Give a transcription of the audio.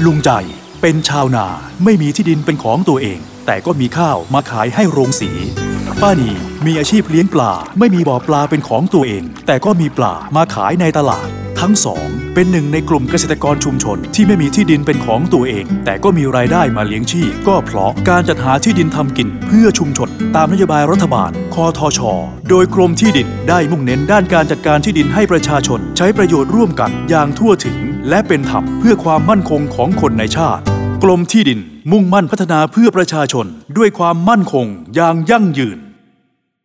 ลุงใจเป็นชาวนาไม่มีที่ดินเป็นของตัวเองแต่ก็มีข้าวมาขายให้โรงสีป้านีมีอาชีพเลี้ยงปลาไม่มีบ่อปลาเป็นของตัวเองแต่ก็มีปลามาขายในตลาดทั้งสองเป็นหนึ่งในกลุ่มเกษตรกรชุมชนที่ไม่มีที่ดินเป็นของตัวเองแต่ก็มีรายได้มาเลี้ยงชีพก็เพราะการจัดหาที่ดินทำกินเพื่อชุมชนตามนโยบายรัฐบาลคทช.โดยกรมที่ดินได้มุ่งเน้นด้านการจัดการที่ดินให้ประชาชนใช้ประโยชน์ร่วมกันอย่างทั่วถึงและเป็นธรรมเพื่อความมั่นคงของคนในชาติกรมที่ดินมุ่งมั่นพัฒนาเพื่อประชาชนด้วยความมั่นคงอย่างยั่งยืน